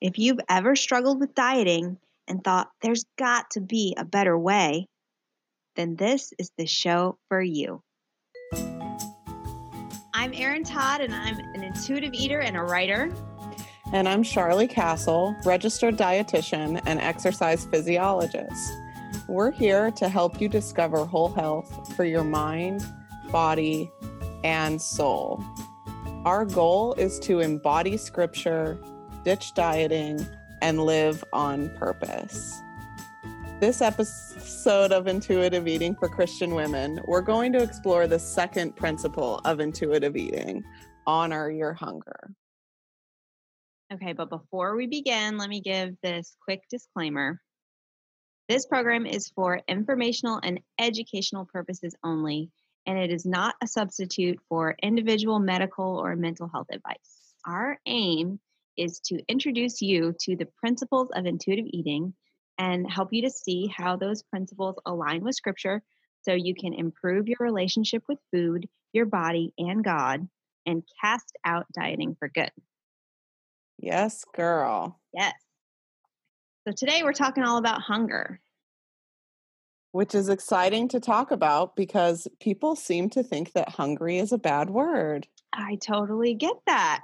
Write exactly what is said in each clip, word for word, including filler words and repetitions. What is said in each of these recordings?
If you've ever struggled with dieting and thought there's got to be a better way, then this is the show for you. I'm Erin Todd, and I'm an intuitive eater and a writer. And I'm Charlie Castle, registered dietitian and exercise physiologist. We're here to help you discover whole health for your mind, body, and soul. Our goal is to embody scripture, ditch dieting, and live on purpose. This episode of Intuitive Eating for Christian Women, we're going to explore the second principle of intuitive eating: honor your hunger. Okay, but before we begin, let me give this quick disclaimer. This program is for informational and educational purposes only, and it is not a substitute for individual medical or mental health advice. Our aim is to introduce you to the principles of intuitive eating and help you to see how those principles align with Scripture so you can improve your relationship with food, your body, and God, and cast out dieting for good. Yes, girl. Yes. So today we're talking all about hunger. Which is exciting to talk about because people seem to think that hungry is a bad word. I totally get that.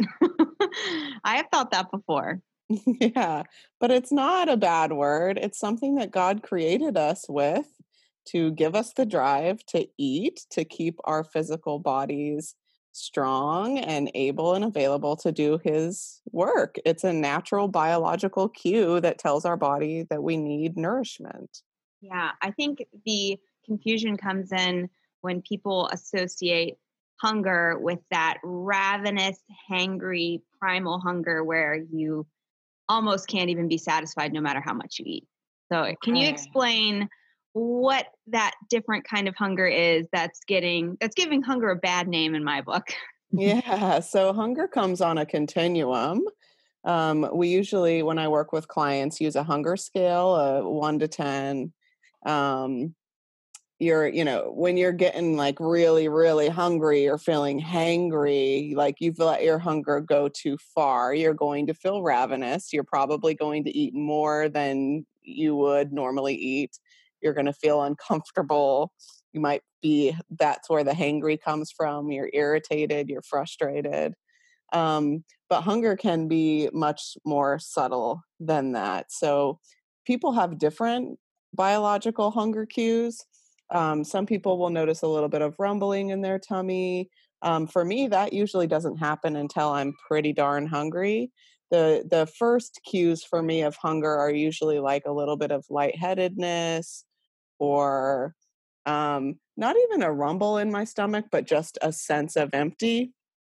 I have thought that before. Yeah, but it's not a bad word. It's something that God created us with to give us the drive to eat, to keep our physical bodies strong and able and available to do His work. It's a natural biological cue that tells our body that we need nourishment. Yeah, I think the confusion comes in when people associate hunger with that ravenous, hangry, primal hunger where you almost can't even be satisfied no matter how much you eat. So can you explain what that different kind of hunger is that's getting that's giving hunger a bad name in my book? Yeah, so hunger comes on a continuum. Um, we usually, when I work with clients, use a hunger scale, a one to ten. Um, you're, you know, when you're getting like really, really hungry or feeling hangry, like you've let your hunger go too far, you're going to feel ravenous. You're probably going to eat more than you would normally eat. You're going to feel uncomfortable. You might be, that's where the hangry comes from. You're irritated, you're frustrated. Um, but hunger can be much more subtle than that. So people have different biological hunger cues. Um, some people will notice a little bit of rumbling in their tummy. Um, for me, that usually doesn't happen until I'm pretty darn hungry. The the first cues for me of hunger are usually like a little bit of lightheadedness or um, not even a rumble in my stomach, but just a sense of empty.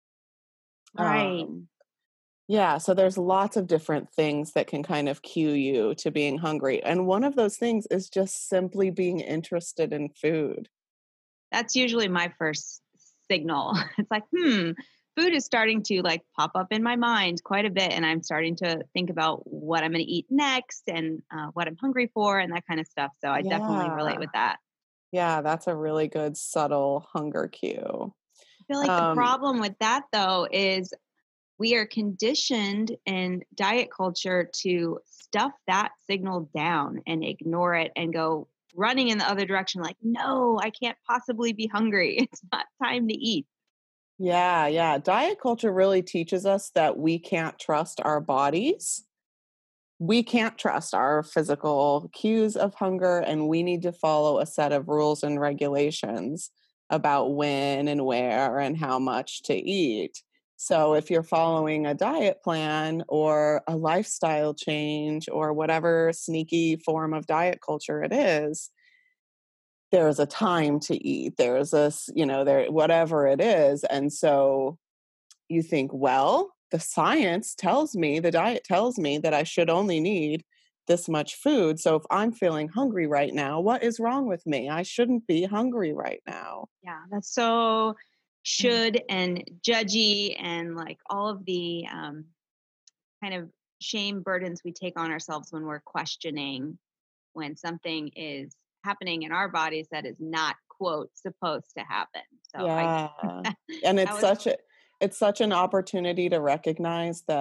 Right. Um, yeah, so there's lots of different things that can kind of cue you to being hungry. And one of those things is just simply being interested in food. That's usually my first signal. It's like, hmm, food is starting to like pop up in my mind quite a bit. And I'm starting to think about what I'm going to eat next and uh, what I'm hungry for and that kind of stuff. So I definitely relate Yeah. with that. Yeah, that's a really good subtle hunger cue. I feel like the Um, problem with that though is we are conditioned in diet culture to stuff that signal down and ignore it and go running in the other direction like, no, I can't possibly be hungry. It's not time to eat. yeah, yeah. Diet culture really teaches us that we can't trust our bodies. We can't trust our physical cues of hunger, and we need to follow a set of rules and regulations about when and where and how much to eat. So if you're following a diet plan or a lifestyle change or whatever sneaky form of diet culture it is, there's a time to eat. There's a, s- you know, there, whatever it is. And so you think, well, the science tells me, the diet tells me that I should only need this much food. So if I'm feeling hungry right now, what is wrong with me? I shouldn't be hungry right now. Yeah, that's so should and judgy and like all of the um, kind of shame burdens we take on ourselves when we're questioning when something is happening in our bodies that is not quote supposed to happen. So I Yeah. And that it's was such a it's such an opportunity to recognize that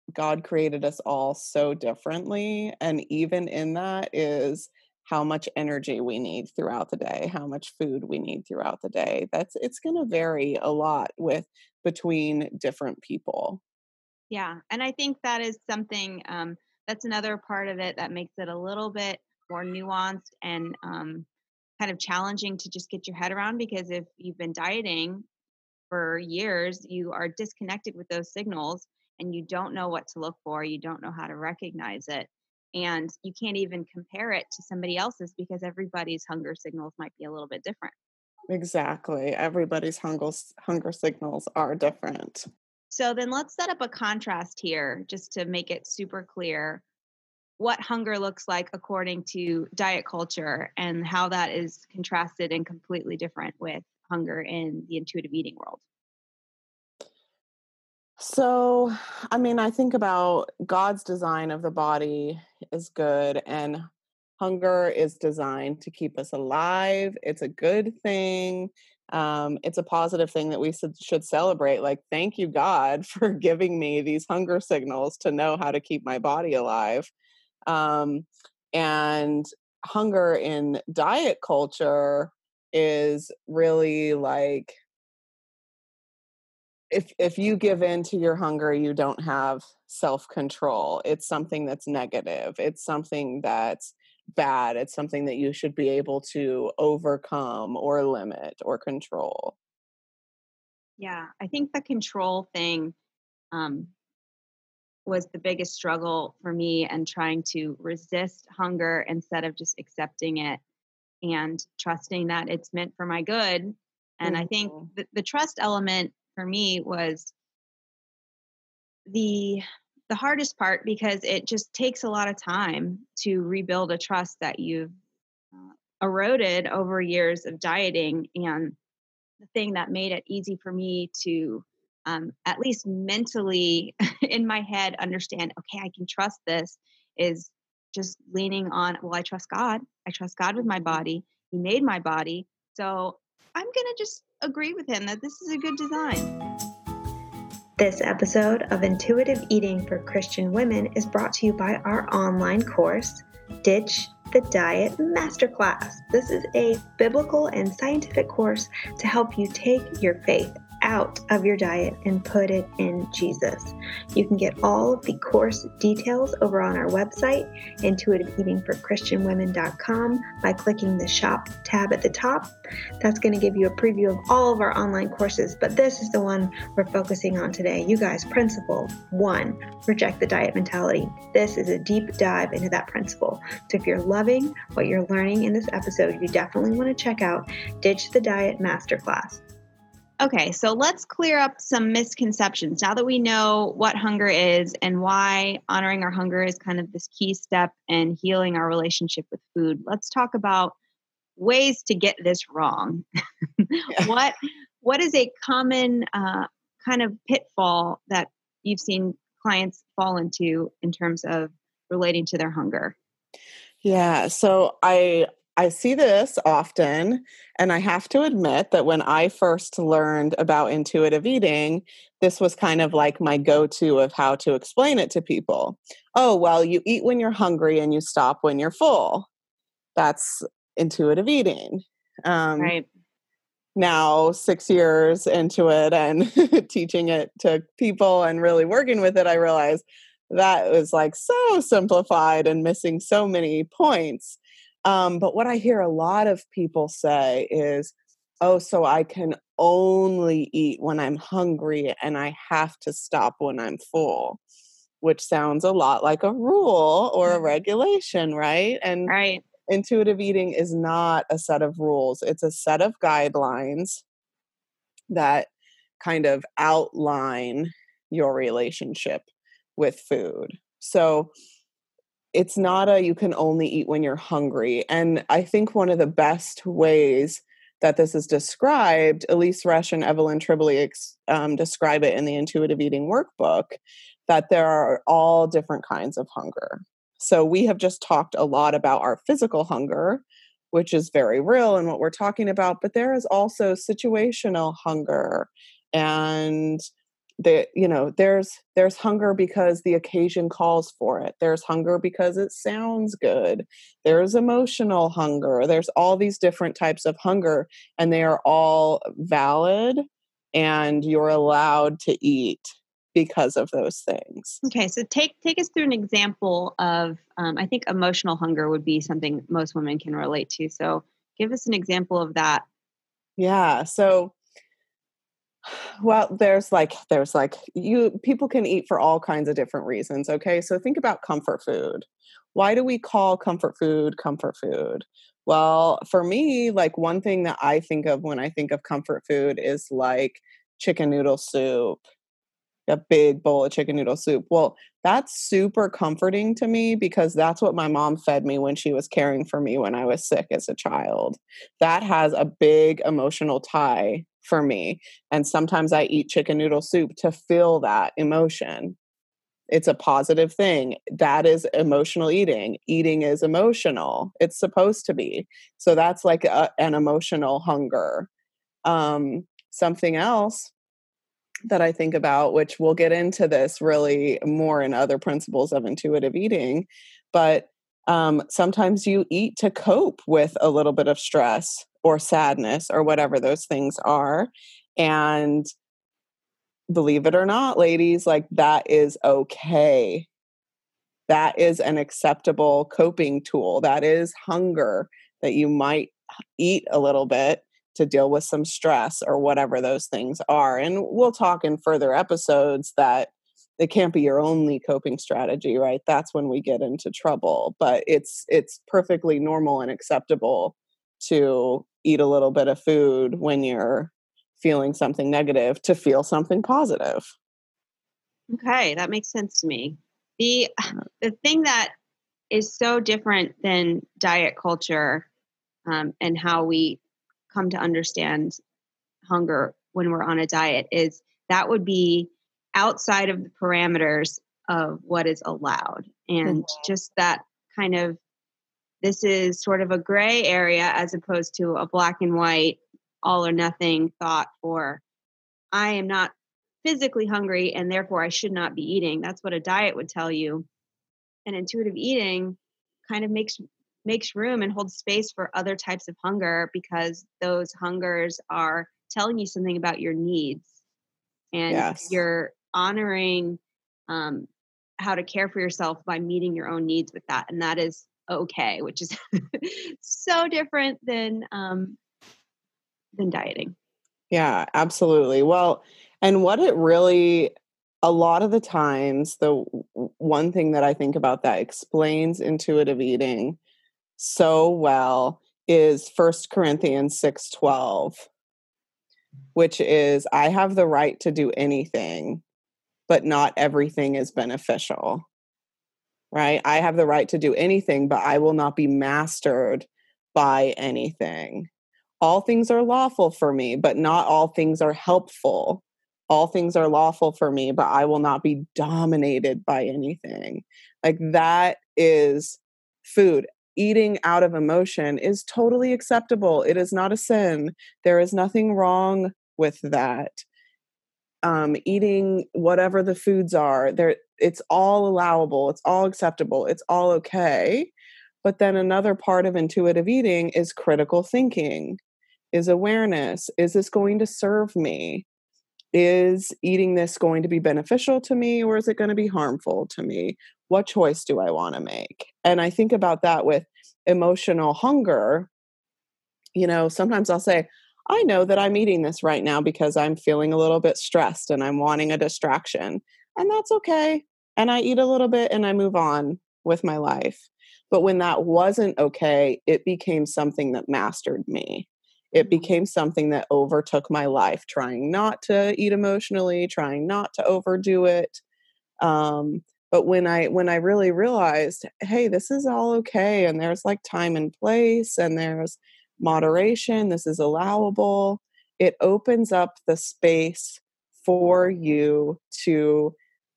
God created us all so differently. And even in that is how much energy we need throughout the day, how much food we need throughout the day. That's it's going to vary a lot with between different people. Yeah, and I think that is something, um, that's another part of it that makes it a little bit more nuanced and, um, kind of challenging to just get your head around because if you've been dieting for years, you are disconnected with those signals and you don't know what to look for, you don't know how to recognize it, and you can't even compare it to somebody else's because everybody's hunger signals might be a little bit different. Exactly. Everybody's hunger hunger signals are different. So then let's set up a contrast here just to make it super clear what hunger looks like according to diet culture and how that is contrasted and completely different with hunger in the intuitive eating world. So, I mean, I think about God's design of the body is good, and hunger is designed to keep us alive. It's a good thing. Um, it's a positive thing that we should should celebrate. Like, thank you, God, for giving me these hunger signals to know how to keep my body alive. Um, and hunger in diet culture is really like if if you give in to your hunger, you don't have self-control. It's something that's negative. It's something that's bad. It's something that you should be able to overcome or limit or control. Yeah, I think the control thing um, was the biggest struggle for me and trying to resist hunger instead of just accepting it and trusting that it's meant for my good. And I think Mhm. the, the trust element for me was the the hardest part because it just takes a lot of time to rebuild a trust that you've uh, eroded over years of dieting. And the thing that made it easy for me to um, at least mentally in my head understand, okay, I can trust this, is just leaning on, well, I trust God. I trust God with my Mhm. body. He made my body. So I'm going to just agree with him that this is a good design. This episode of Intuitive Eating for Christian Women is brought to you by our online course, Ditch the Diet Masterclass. This is a biblical and scientific course to help you take your faith out of your diet and put it in Jesus. You can get all of the course details over on our website, intuitive eating for christian women dot com, by clicking the shop tab at the top. That's going to give you a preview of all of our online courses, but this is the one we're focusing on today. You guys, principle one, reject the diet mentality. This is a deep dive into that principle. So if you're loving what you're learning in this episode, you definitely want to check out Ditch the Diet Masterclass. Okay, so let's clear up some misconceptions. Now that we know what hunger is and why honoring our hunger is kind of this key step in healing our relationship with food, let's talk about ways to get this wrong. what what is a common uh, kind of pitfall that you've seen clients fall into in terms of relating to their hunger? Yeah, so I I see this often, and I have to admit that when I first learned about intuitive eating, this was kind of like my go-to of how to explain it to people. Oh, well, you eat when you're hungry and you stop when you're full. That's intuitive eating. Um, Right. Now, six years into it and teaching it to people and really working with it, I realized that was like so simplified and missing so many points. Um, but what I hear a lot of people say is, oh, so I can only eat when I'm hungry and I have to stop when I'm full, which sounds a lot like a rule or a regulation, right? And Right. intuitive eating is not a set of rules, it's a set of guidelines that kind of outline your relationship with food. So it's not a you can only eat when you're hungry. And I think one of the best ways that this is described, Elise Resch and Evelyn Tribole ex, um, describe it in the Intuitive Eating Workbook, that there are all different kinds of hunger. So we have just talked a lot about our physical hunger, which is very real and what we're talking about, but there is also situational hunger and the, you know, there's, there's hunger because the occasion calls for it. There's hunger because it sounds good. There's emotional hunger. There's all these different types of hunger, and they are all valid, and you're allowed to eat because of those things. Okay, so take take us through an example of, um, I think emotional hunger would be something most women can relate to. So give us an example of that. Yeah. So, well, there's like, there's like, you, people can eat for all kinds of different reasons. Okay. So think about comfort food. Why do we call comfort food comfort food? Well, for me, like one thing that I think of when I think of comfort food is like chicken noodle soup, a big bowl of chicken noodle soup. Well, that's super comforting to me because that's what my mom fed me when she was caring for me when I was sick as a child. That has a big emotional tie for me. And sometimes I eat chicken noodle soup to feel that emotion. It's a positive thing. That is emotional eating. Eating is emotional. It's supposed to be. So that's like a, an emotional hunger. Um, something else that I think about, which we'll get into this really more in other principles of intuitive eating, but um, sometimes you eat to cope with a little bit of stress or sadness or whatever those things are. And believe it or not, ladies, like that is okay. That is an acceptable coping tool. That is hunger, that you might eat a little bit to deal with some stress or whatever those things are. And we'll talk in further episodes that it can't be your only coping strategy, right? That's when we get into trouble. But it's it's perfectly normal and acceptable to eat a little bit of food when you're feeling something negative to feel something positive. Okay, that makes sense to me. The the thing that is so different than diet culture, um, and how we come to understand hunger when we're on a diet is that would be outside of the parameters of what is allowed. And just that kind of, this is sort of a gray area as opposed to a black and white, all or nothing thought for, I am not physically hungry and therefore I should not be eating. That's what a diet would tell you. And intuitive eating kind of makes makes room and holds space for other types of hunger because those hungers are telling you something about your needs, and Yes. you're honoring um, how to care for yourself by meeting your own needs with that, and that is okay, which is so different than um, than dieting. Yeah, absolutely. Well, and what it really, a lot of the times, the w- one thing that I think about that explains intuitive eating so well is First Corinthians six twelve, which is, I have the right to do anything, but not everything is beneficial, right? I have the right to do anything, but I will not be mastered by anything. All things are lawful for me, but not all things are helpful. All things are lawful for me, but I will not be dominated by anything. Like that is food. Eating out of emotion is totally acceptable. It is not a sin. There is nothing wrong with that. Um, eating whatever the foods are, there it's all allowable. It's all acceptable. It's all okay. But then another part of intuitive eating is critical thinking, is awareness. Is this going to serve me? Is eating this going to be beneficial to me, or is it going to be harmful to me? What choice do I want to make? And I think about that with emotional hunger. You know, sometimes I'll say, I know that I'm eating this right now because I'm feeling a little bit stressed and I'm wanting a distraction. And that's okay. And I eat a little bit and I move on with my life. But when that wasn't okay, it became something that mastered me. It became something that overtook my life, trying not to eat emotionally, trying not to overdo it. Um, but when I when I really realized, hey, this is all okay, and there's like time and place, and there's moderation, this is allowable, it opens up the space for you to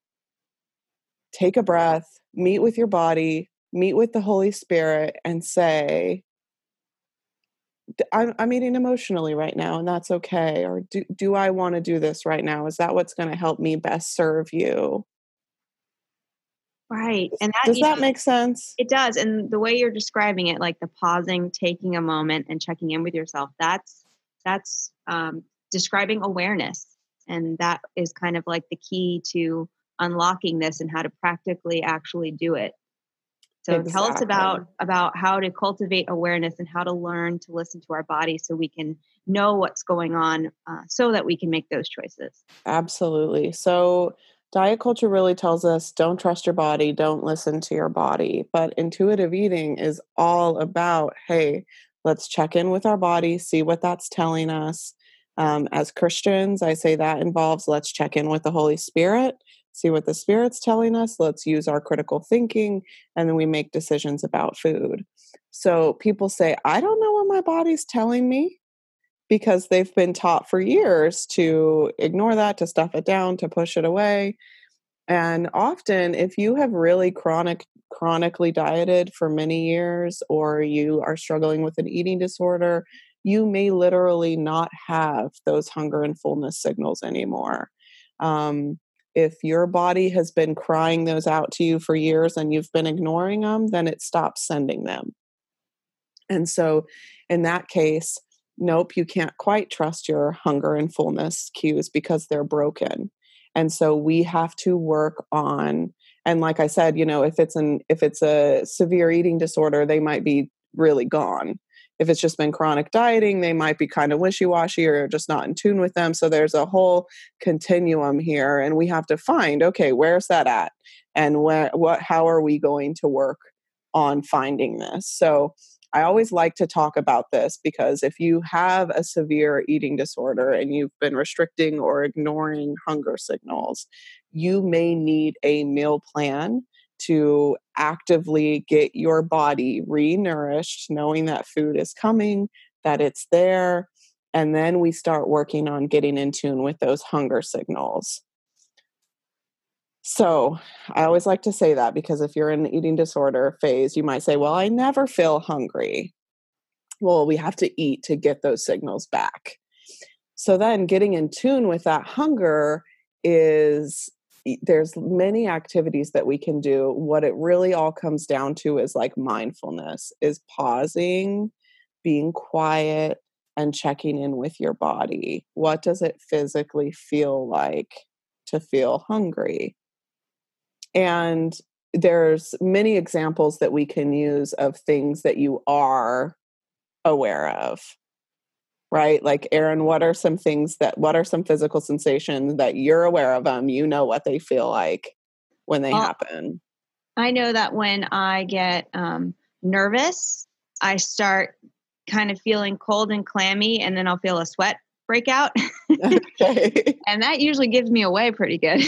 take a breath, meet with your body, meet with the Holy Spirit, and say, I'm, I'm eating emotionally right now and that's okay. Or do, do I want to do this right now? Is that what's going to help me best serve you? Right. And that, Does you that know, make sense? it does. And the way you're describing it, like the pausing, taking a moment and checking in with yourself, that's, that's um, describing awareness. And that is kind of like the key to unlocking this and how to practically actually do it. So tell us Exactly. about about how to cultivate awareness and how to learn to listen to our body so we can know what's going on, uh, so that we can make those choices. Absolutely. So, diet culture really tells us don't trust your body, don't listen to your body. But intuitive eating is all about, hey, let's check in with our body, see what that's telling us. Um, as Christians, I say that involves let's check in with the Holy Spirit, see what the Spirit's telling us. Let's use our critical thinking, and then we make decisions about food. So, people say, I don't know what my body's telling me because they've been taught for years to ignore that, to stuff it down, to push it away. And often if you have really chronic chronically dieted for many years or you are struggling with an eating disorder, you may literally not have those hunger and fullness signals anymore. Um, if your body has been crying those out to you for years and you've been ignoring them, then it stops sending them. And so in that case, nope, you can't quite trust your hunger and fullness cues because they're broken. And so we have to work on, and like I said, you know, if it's an if it's a severe eating disorder, they might be really gone. If it's just been chronic dieting, they might be kind of wishy-washy or just not in tune with them. So there's a whole continuum here and we have to find, okay, where's that at? And where what how are we going to work on finding this? So I always like to talk about this because if you have a severe eating disorder and you've been restricting or ignoring hunger signals, you may need a meal plan to actively get your body re-nourished, knowing that food is coming, that it's there, and then we start working on getting in tune with those hunger signals. So I always like to say that because if you're in the eating disorder phase, you might say, well, I never feel hungry. Well, we have to eat to get those signals back. So then getting in tune with that hunger is there's many activities that we can do. What it really all comes down to is like mindfulness, is pausing, being quiet, and checking in with your body. What does it physically feel like to feel hungry? And there's many examples that we can use of things that you are aware of, right? Like, Erin, what are some things that, what are some physical sensations that you're aware of them? You know what they feel like when they Well, happen. I know that when I get um, nervous, I start kind of feeling cold and clammy, and then I'll feel a sweat break out. Okay. And that usually gives me away pretty good.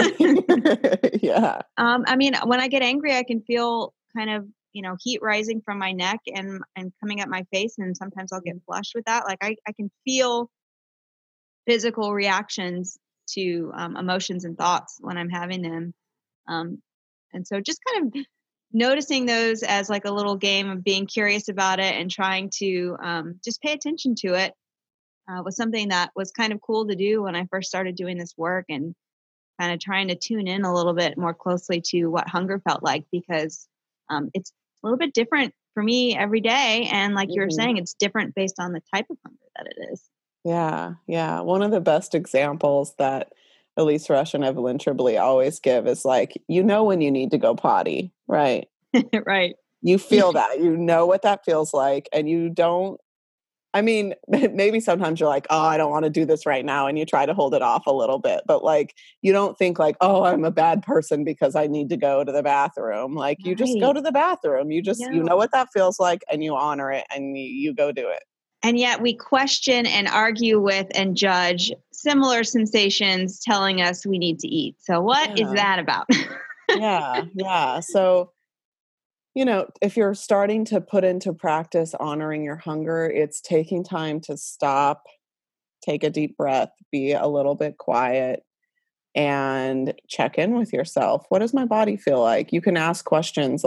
Yeah. um, I mean, when I get angry, I can feel kind of, you know, heat rising from my neck and and coming up my face, and sometimes I'll get flushed with that. Like I, I can feel physical reactions to um, emotions and thoughts when I'm having them. Um, and so just kind of noticing those as like a little game of being curious about it and trying to um, just pay attention to it uh, was something that was kind of cool to do when I first started doing this work, and kind of trying to tune in a little bit more closely to what hunger felt like, because um, it's a little bit different for me every day. And like you were Mhm. saying, it's different based on the type of hunger that it is. Yeah, yeah. One of the best examples that Elise Rush and Evelyn Tribole always give is like, you know when you need to go potty, right? Right. You feel that. You know what that feels like, and you don't, I mean, maybe sometimes you're like, "Oh, I don't wanna do this right now," and you try to hold it off a little bit, but, like, you don't think like, "Oh, I'm a bad person because I need to go to the bathroom." Like, you just go Right. to the bathroom. You just you know No. what that feels like, and you honor it, and you you go do it. And yet we question and argue with and judge similar sensations telling us we need to eat. So what is Yeah. that about? Yeah, yeah. So, you know, if you're starting to put into practice honoring your hunger, it's taking time to stop, take a deep breath, be a little bit quiet, and check in with yourself. What does my body feel like? You can ask questions like,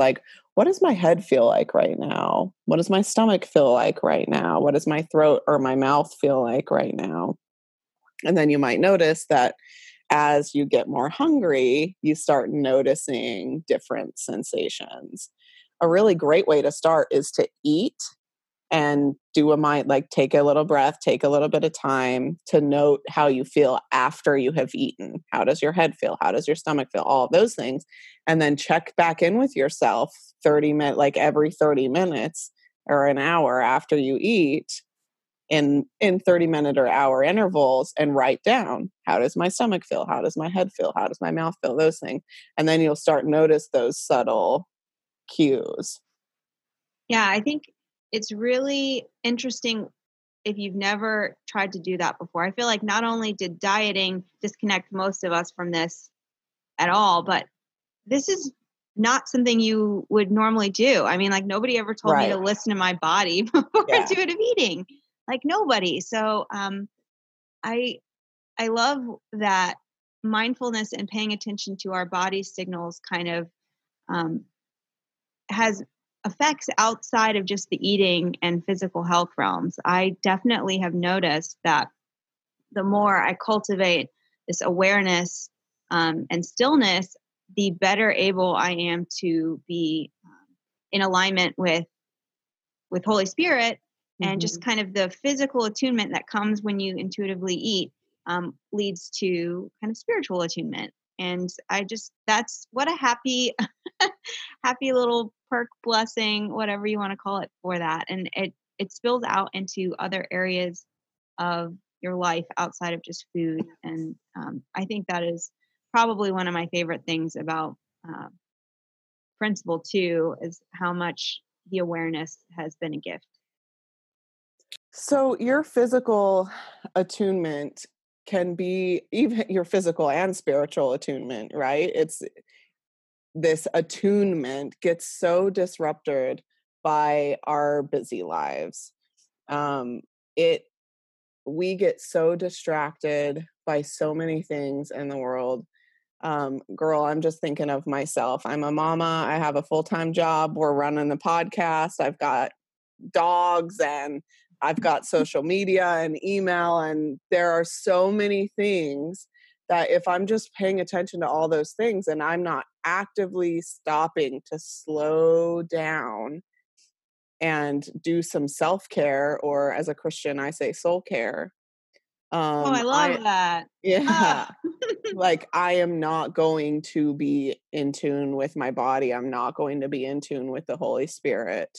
what does my head feel like right now? What does my stomach feel like right now? What does my throat or my mouth feel like right now? And then you might notice that as you get more hungry, you start noticing different sensations. A really great way to start is to eat and do a mind, like take a little breath, take a little bit of time to note how you feel after you have eaten. How does your head feel? How does your stomach feel? All of those things. And then check back in with yourself thirty minutes, like every thirty minutes or an hour after you eat in in thirty minute or hour intervals, and write down, how does my stomach feel? How does my head feel? How does my mouth feel? Those things. And then you'll start notice those subtle cues. Yeah, I think it's really interesting if you've never tried to do that before. I feel like not only did dieting disconnect most of us from this at all, but this is not something you would normally do. I mean, like nobody ever told me to Right. listen to my body before Yeah. intuitive eating. Like nobody. So um I I love that mindfulness and paying attention to our body signals kind of um, has effects outside of just the eating and physical health realms. I definitely have noticed that the more I cultivate this awareness um, and stillness, the better able I am to be um, in alignment with with Holy Spirit, and just Mhm. kind of the physical attunement that comes when you intuitively eat um, leads to kind of spiritual attunement. And I just that's what a happy happy little perk, blessing, whatever you want to call it, for that. And it it spills out into other areas of your life outside of just food. And um, I think that is probably one of my favorite things about uh, Principle Two, is how much the awareness has been a gift. So your physical attunement can be even your physical and spiritual attunement, right? It's this attunement gets so disrupted by our busy lives. Um, it we get so distracted by so many things in the world. Um, girl, I'm just thinking of myself. I'm a mama. I have a full time job. We're running the podcast. I've got dogs and I've got social media and email, and there are so many things that if I'm just paying attention to all those things and I'm not actively stopping to slow down and do some self-care, or as a Christian I say soul care, Oh, um I love I that. yeah, Ah. like I am not going to be in tune with my body. I'm not going to be in tune with the Holy Spirit.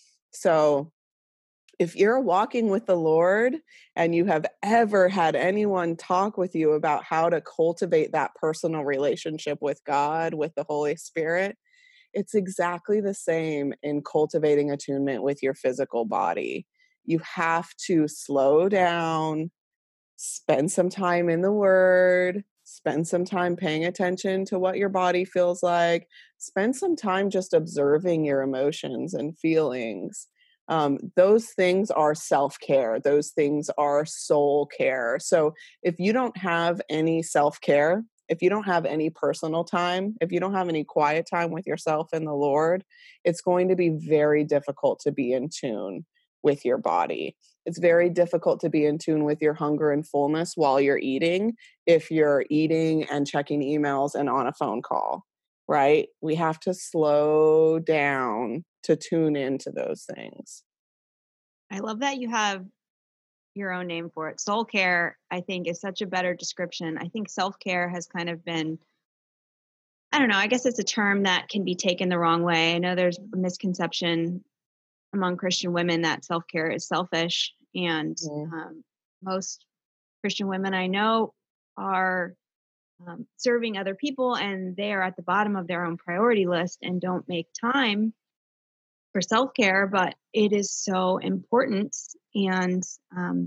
So if you're walking with the Lord and you have ever had anyone talk with you about how to cultivate that personal relationship with God, with the Holy Spirit, it's exactly the same in cultivating attunement with your physical body. You have to slow down, spend some time in the Word, spend some time paying attention to what your body feels like, spend some time just observing your emotions and feelings. Um, those things are self care, those things are soul care. So if you don't have any self care, if you don't have any personal time, if you don't have any quiet time with yourself and the Lord, it's going to be very difficult to be in tune with your body. It's very difficult to be in tune with your hunger and fullness while you're eating if you're eating and checking emails and on a phone call, right? We have to slow down to tune into those things. I love that you have your own name for it. Soul care, I think, is such a better description. I think self care has kind of been, I don't know, I guess it's a term that can be taken the wrong way. I know there's a misconception among Christian women that self care is selfish. And Mhm. um, most Christian women I know are um, serving other people, and they are at the bottom of their own priority list and don't make time for self care. But it is so important. And um,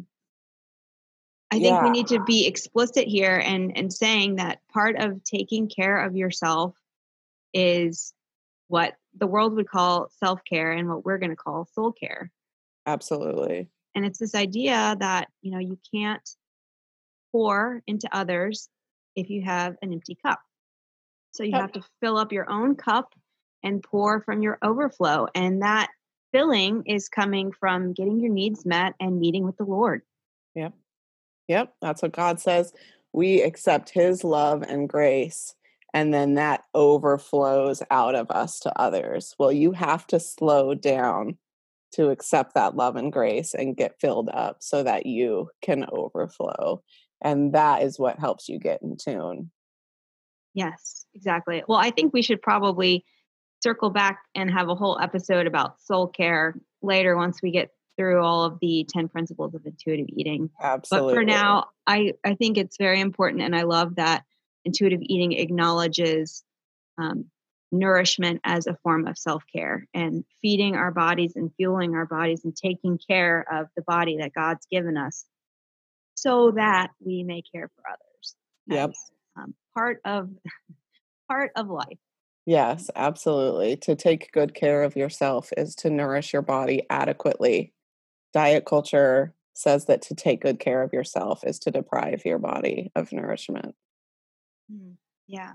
I think we Yeah, need to be explicit here and, and saying that part of taking care of yourself is what the world would call self care and what we're going to call soul care. absolutely. And it's this idea that, you know, you can't pour into others if you have an empty cup. So you Yep. have to fill up your own cup and pour from your overflow. And that filling is coming from getting your needs met and meeting with the Lord. Yep. Yep. That's what God says. We accept his love and grace, and then that overflows out of us to others. Well, you have to slow down to accept that love and grace and get filled up so that you can overflow. And that is what helps you get in tune. Yes, exactly. Well, I think we should probably circle back and have a whole episode about soul care later once we get through all of the ten principles of intuitive eating. But for Absolutely. now, I, I think it's very important. And I love that intuitive eating acknowledges um, nourishment as a form of self care and feeding our bodies and fueling our bodies and taking care of the body that God's given us so that we may care for others Yep. as um, part of part of life. Yes, absolutely. To take good care of yourself is to nourish your body adequately. Diet culture says that to take good care of yourself is to deprive your body of nourishment. Mm, yeah.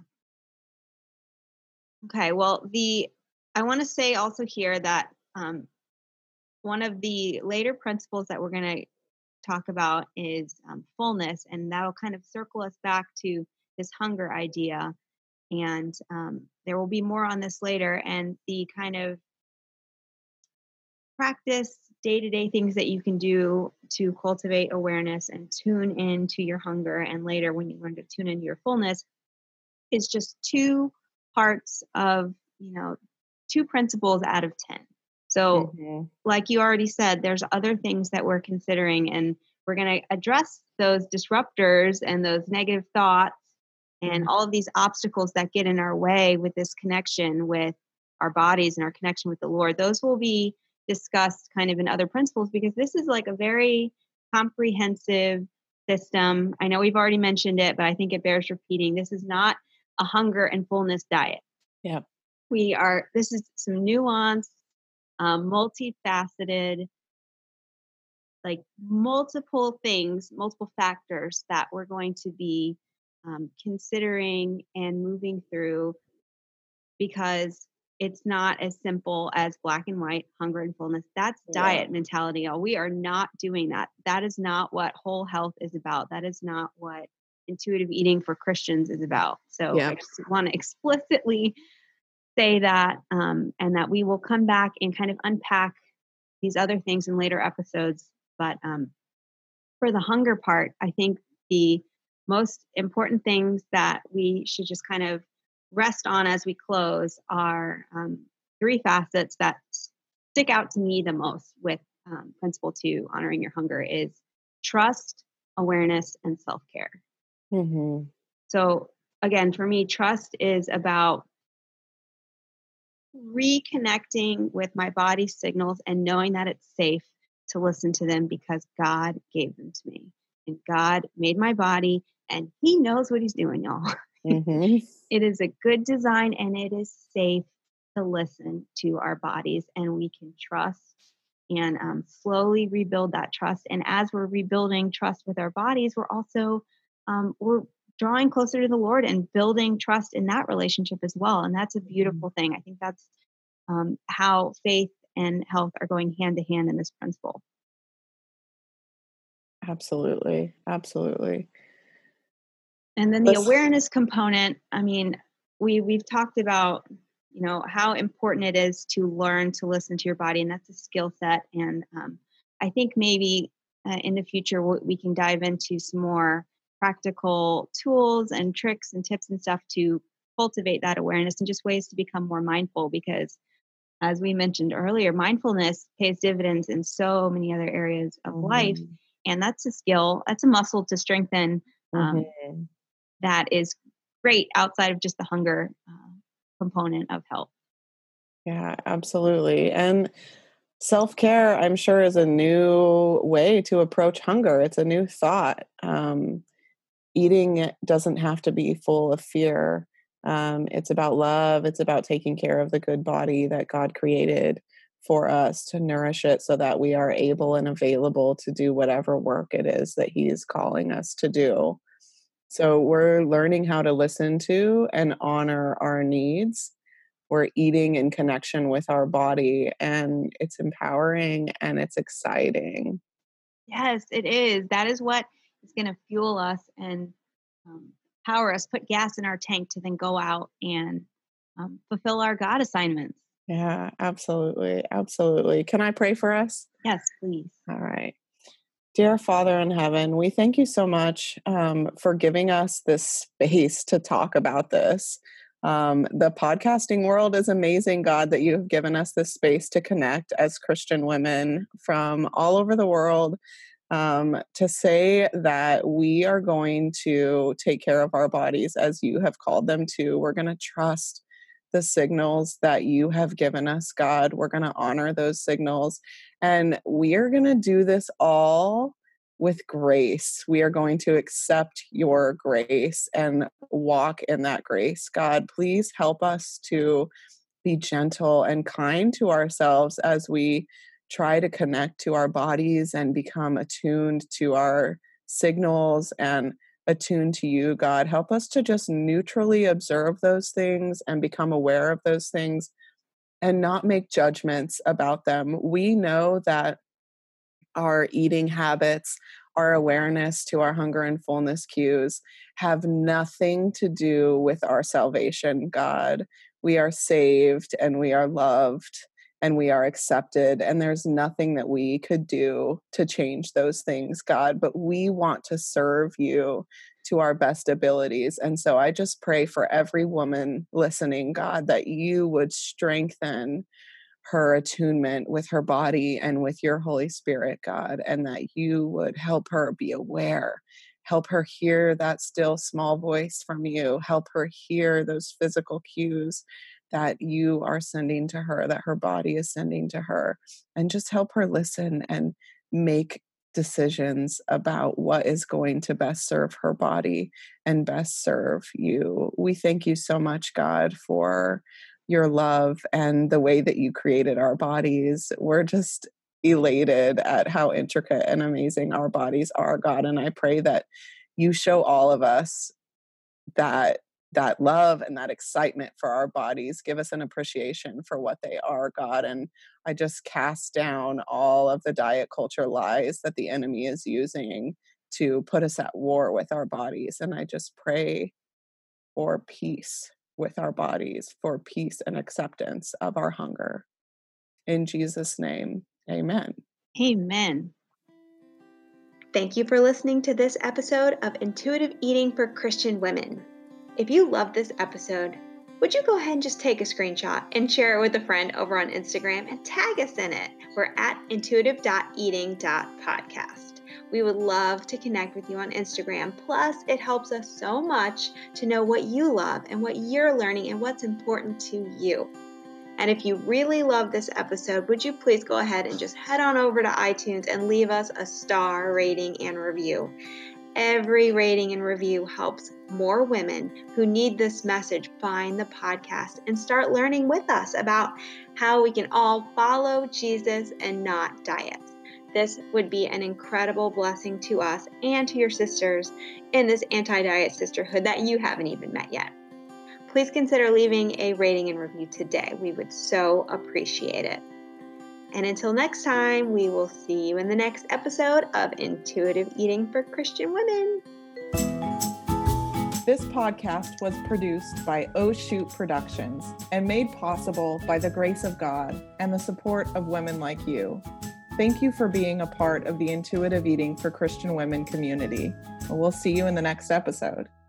Okay. Well, the I want to say also here that um, one of the later principles that we're going to talk about is um, fullness, and that'll kind of circle us back to this hunger idea. And um, there will be more on this later, and the kind of practice day to day things that you can do to cultivate awareness and tune into your hunger. And later, when you learn to tune into your fullness, is just two parts of, you know, two principles out of ten. So, Mhm. like you already said, there's other things that we're considering, and we're going to address those disruptors and those negative thoughts and Mhm. all of these obstacles that get in our way with this connection with our bodies and our connection with the Lord. Those will be discussed kind of in other principles because this is like a very comprehensive system. I know we've already mentioned it, but I think it bears repeating. This is not a hunger and fullness diet. Yep. We are, this is some nuanced, um, multifaceted, like multiple things, multiple factors that we're going to be um, considering and moving through because it's not as simple as black and white, hunger and fullness. That's Yeah. diet mentality. Y'all. We are not doing that. That is not what whole health is about. That is not what intuitive eating for Christians is about. So I Yep. just want to explicitly say that, um, and that we will come back and kind of unpack these other things in later episodes. But um, for the hunger part, I think the most important things that we should just kind of rest on as we close are um, three facets that stick out to me the most with um, principle two, honoring your hunger, is trust, awareness, and self-care. Mhm. So again, for me, trust is about reconnecting with my body's signals and knowing that it's safe to listen to them because God gave them to me. And God made my body and he knows what he's doing, y'all. Mhm. It is a good design and it is safe to listen to our bodies and we can trust and um, slowly rebuild that trust. And as we're rebuilding trust with our bodies, we're also um, we're drawing closer to the Lord and building trust in that relationship as well. And that's a Mhm. beautiful thing. I think that's um, how faith and health are going hand to hand in this principle. Absolutely. Absolutely. And then the This awareness component, I mean, we we've talked about, you know, how important it is to learn to listen to your body, and that's a skill set. And um, I think maybe uh, in the future we we can dive into some more practical tools and tricks and tips and stuff to cultivate that awareness and just ways to become more mindful because as we mentioned earlier, mindfulness pays dividends in so many other areas of life. Mhm. And that's a skill, that's a muscle to strengthen um, Mhm. that is great outside of just the hunger uh, component of health. Yeah, absolutely. And self-care, I'm sure, is a new way to approach hunger. It's a new thought. Um, eating it doesn't have to be full of fear. Um, it's about love. It's about taking care of the good body that God created for us to nourish it so that we are able and available to do whatever work it is that He is calling us to do. So we're learning how to listen to and honor our needs. we're eating in connection with our body, and it's empowering and it's exciting. Yes, it is. That is what is going to fuel us and um, power us, put gas in our tank to then go out and um, fulfill our God assignments. Yeah, absolutely. Absolutely. Can I pray for us? Yes, please. All right. Dear Father in heaven, we thank you so much um, for giving us this space to talk about this. Um, the podcasting world is amazing, God, that you have given us this space to connect as Christian women from all over the world, um, to say that we are going to take care of our bodies as you have called them to. We're going to trust the signals that you have given us, God. We're going to honor those signals. And we are going to do this all with grace. We are going to accept your grace and walk in that grace. God, please help us to be gentle and kind to ourselves as we try to connect to our bodies and become attuned to our signals and attuned to you, God. Help us to just neutrally observe those things and become aware of those things and not make judgments about them. We know that our eating habits, our awareness to our hunger and fullness cues have nothing to do with our salvation, God. We are saved and we are loved and we are accepted, and there's nothing that we could do to change those things, God, but we want to serve you to our best abilities. And so I just pray for every woman listening, God, that you would strengthen her attunement with her body and with your Holy Spirit, God, and that you would help her be aware, help her hear that still small voice from you, help her hear those physical cues that you are sending to her, that her body is sending to her, and just help her listen and make decisions about what is going to best serve her body and best serve you. We thank you so much, God, for your love and the way that you created our bodies. We're just elated at how intricate and amazing our bodies are, God. And I pray that you show all of us that that love and that excitement for our bodies. Give us an appreciation for what they are, God. And I just cast down all of the diet culture lies that the enemy is using to put us at war with our bodies. And I just pray for peace with our bodies, for peace and acceptance of our hunger. In Jesus' name, amen. Amen. Thank you for listening to this episode of Intuitive Eating for Christian Women. If you love this episode, would you go ahead and just take a screenshot and share it with a friend over on Instagram and tag us in it? We're at intuitive dot eating dot podcast. We would love to connect with you on Instagram. Plus, it helps us so much to know what you love and what you're learning and what's important to you. And if you really love this episode, would you please go ahead and just head on over to iTunes and leave us a star rating and review. Every rating and review helps more women who need this message find the podcast and start learning with us about how we can all follow Jesus and not diet. This would be an incredible blessing to us and to your sisters in this anti-diet sisterhood that you haven't even met yet. Please consider leaving a rating and review today. We would so appreciate it. And until next time, we will see you in the next episode of Intuitive Eating for Christian Women. This podcast was produced by Oh Shoot Productions and made possible by the grace of God and the support of women like you. Thank you for being a part of the Intuitive Eating for Christian Women community. We'll see you in the next episode.